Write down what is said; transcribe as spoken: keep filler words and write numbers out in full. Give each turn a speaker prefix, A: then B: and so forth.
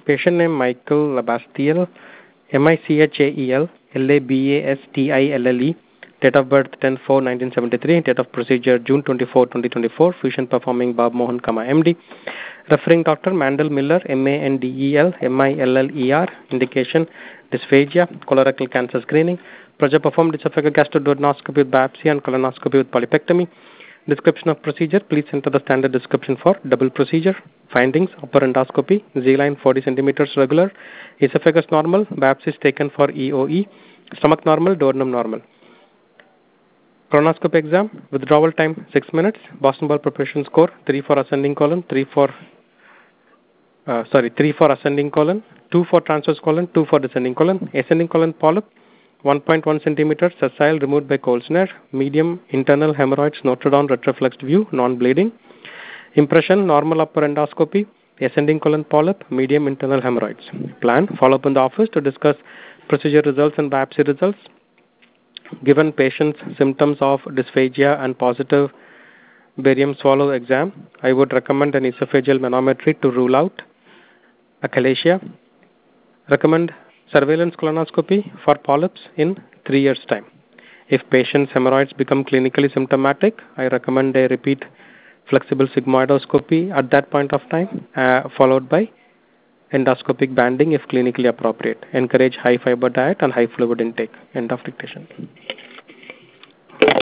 A: Patient name Michael Labastiel, M I C H A E L, L A B A S T I L L E, date of birth ten four nineteen seventy-three, date of procedure June twenty-fourth, twenty twenty-four, fusion performing Bob Mohan, M D. Referring doctor Mandel Miller, M A N D E L, M I L L E R, indication dysphagia, colorectal cancer screening. Project performed esophageal gastroduodenoscopy with biopsy and colonoscopy with polypectomy. Description of procedure, please enter the standard description for double procedure. Findings, upper endoscopy, Z-line forty centimeters regular, esophagus normal, biopsies taken for E O E, stomach normal, duodenum normal. Colonoscopy exam, withdrawal time six minutes, Boston ball preparation score three for ascending colon, three for, uh, sorry, three for ascending colon, two for transverse colon, two for descending colon, ascending colon polyp, one point one centimeter, sessile, removed by Colsner, medium internal hemorrhoids, noted on retroflexed view, non-bleeding. Impression, normal upper endoscopy, ascending colon polyp, medium internal hemorrhoids. Plan, follow up in the office to discuss procedure results and biopsy results. Given patients symptoms of dysphagia and positive barium swallow exam, I would recommend an esophageal manometry to rule out achalasia. Recommend surveillance colonoscopy for polyps in three years' time. If patient's hemorrhoids become clinically symptomatic, I recommend a repeat flexible sigmoidoscopy at that point of time, uh, followed by endoscopic banding if clinically appropriate. Encourage high fiber diet and high fluid intake. End of dictation.